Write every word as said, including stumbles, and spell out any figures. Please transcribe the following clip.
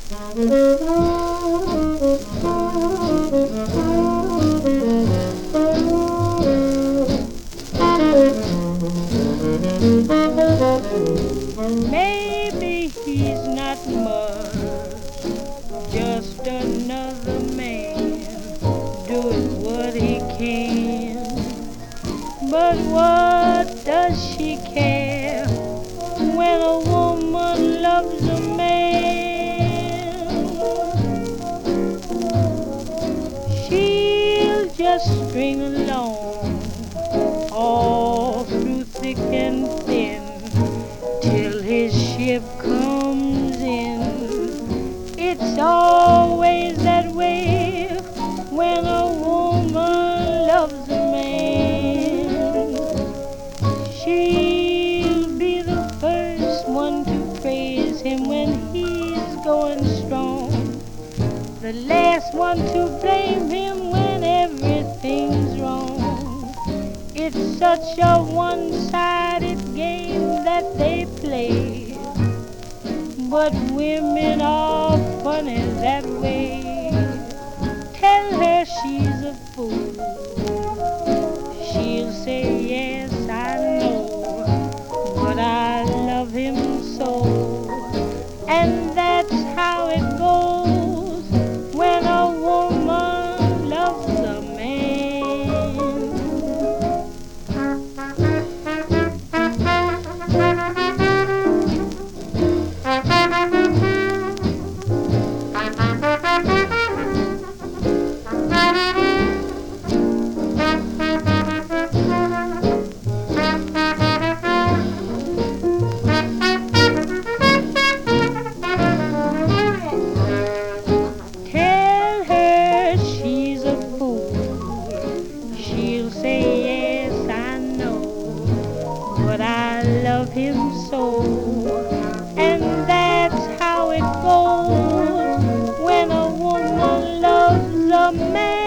Maybe he's not much, just another man doing what he can. But what does she care when a woman loves a man? She'll just string along all through thick and thin till his ship comes in. It's always that way when a woman loves a man. She'll be the first one to praise him when he's going strong, the last one to blame him when everything's wrong. It's such a one-sided game that they play, but women are funny that way. Tell her she's a fool, she'll say yes, I know, but I love him so. And that's how it goes when a woman loves a man. Tell her she's a fool, she'll say yes, I know, but I love him so. And that's how it goes when a woman loves a man.